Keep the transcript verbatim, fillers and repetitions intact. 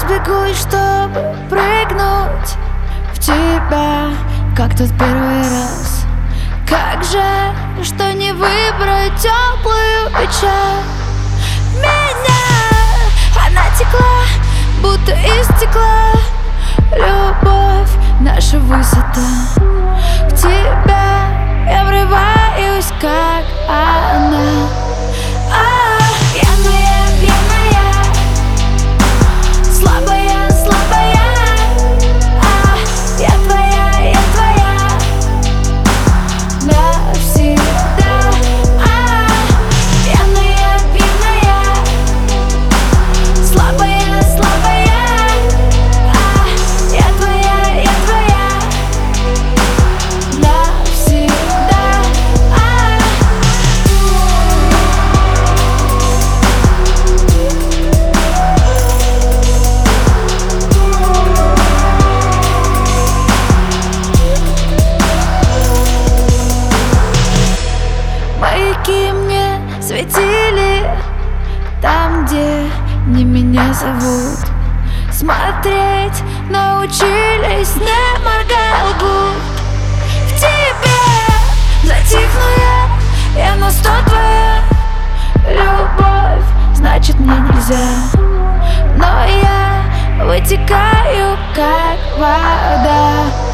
разбегусь, чтобы прыгнуть в тебя, как тот первый раз. Как жаль, что не выбрать теплую печаль. Меня она текла, будто из стекла. Любовь — наша высота. В тебя я врываюсь, как она. А, пьяная, пьяная, слабая, слабая. А, я твоя, я твоя навсегда. А, пьяная, пьяная, слабая, слабая. А, я твоя, я твоя навсегда. А. Маяки мне светили там, где не меня зовут. Смотреть научились, не моргая лгут. В тебе затихну я, я на сто твоя. Любовь, значит мне нельзя, но я вытекаю, как вода.